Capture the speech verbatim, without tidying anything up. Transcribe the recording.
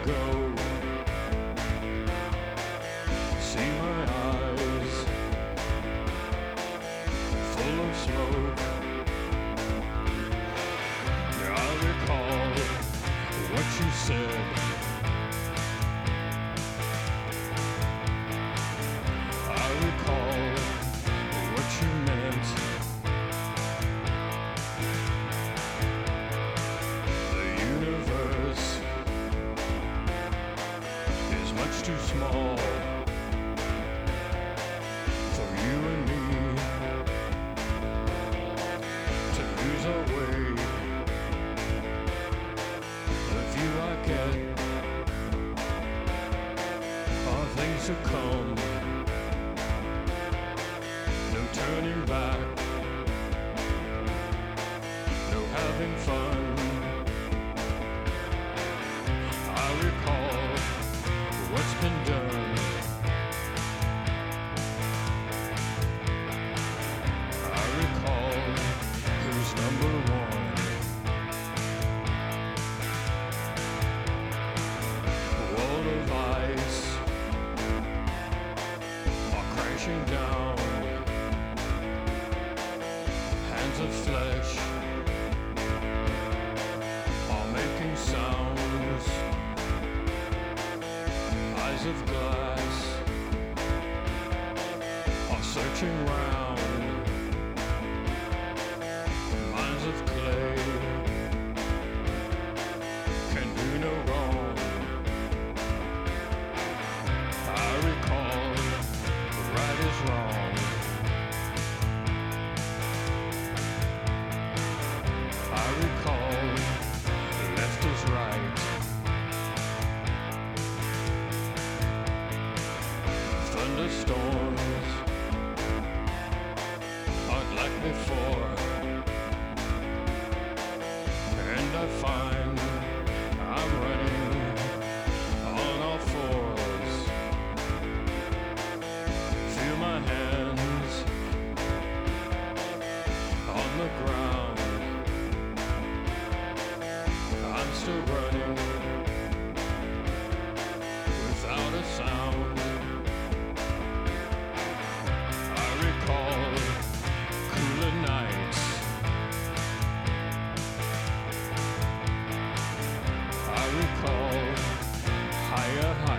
go. See my eyes full of smoke. I recall what you said. I recall what you meant. The universe is much too small for you and me to lose our way. The view I get are things to come. No turning back, no having fun. I recall what's been done. I recall who's number one. A wall of ice are crashing down. Hands of flesh are making sounds. Eyes of glass are searching round. Minds of clay can do no wrong. I recall right is wrong. I recall left is right. Thunderstorms aren't like before, and I find I'm running on all fours. Feel my hands on the ground. I'm still running without a sound. I recall cooler nights. I recall higher heights.